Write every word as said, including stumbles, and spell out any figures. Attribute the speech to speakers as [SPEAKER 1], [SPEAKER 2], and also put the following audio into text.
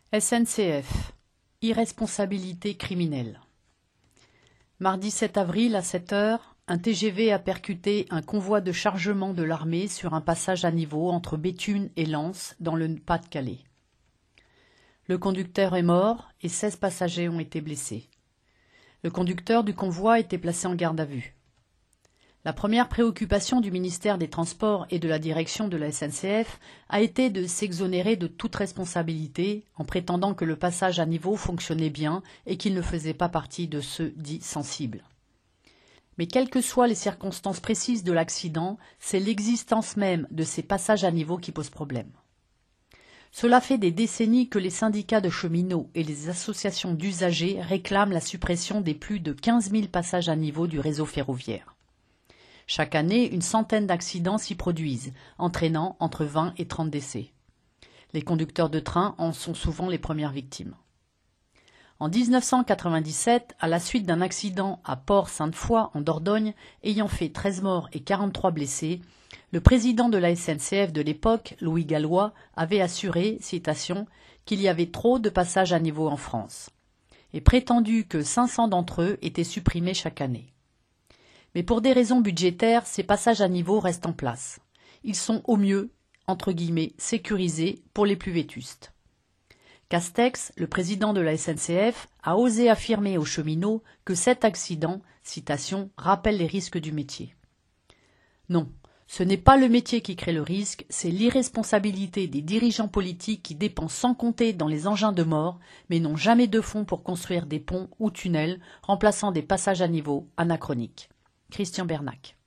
[SPEAKER 1] S N C F. Irresponsabilité criminelle. Mardi sept avril à sept heures, un T G V a percuté un convoi de chargement de l'armée sur un passage à niveau entre Béthune et Lens, dans le Pas-de-Calais. Le conducteur est mort et seize passagers ont été blessés. Le conducteur du convoi était placé en garde à vue. La première préoccupation du ministère des Transports et de la direction de la S N C F a été de s'exonérer de toute responsabilité en prétendant que le passage à niveau fonctionnait bien et qu'il ne faisait pas partie de ceux dits sensibles. Mais quelles que soient les circonstances précises de l'accident, c'est l'existence même de ces passages à niveau qui pose problème. Cela fait des décennies que les syndicats de cheminots et les associations d'usagers réclament la suppression des plus de quinze mille passages à niveau du réseau ferroviaire. Chaque année, une centaine d'accidents s'y produisent, entraînant entre vingt et trente décès. Les conducteurs de train en sont souvent les premières victimes. En mille neuf cent quatre-vingt-dix-sept, à la suite d'un accident à Port-Sainte-Foy, en Dordogne, ayant fait treize morts et quarante-trois blessés, le président de la S N C F de l'époque, Louis Gallois, avait assuré, citation, qu'il y avait trop de passages à niveau en France, et prétendu que cinq cents d'entre eux étaient supprimés chaque année. Mais pour des raisons budgétaires, ces passages à niveau restent en place. Ils sont au mieux, entre guillemets, sécurisés pour les plus vétustes. Castex, le président de la S N C F, a osé affirmer aux cheminots que cet accident, citation, rappelle les risques du métier. Non, ce n'est pas le métier qui crée le risque, c'est l'irresponsabilité des dirigeants politiques qui dépensent sans compter dans les engins de mort, mais n'ont jamais de fonds pour construire des ponts ou tunnels, remplaçant des passages à niveau anachroniques. Christian Bernac.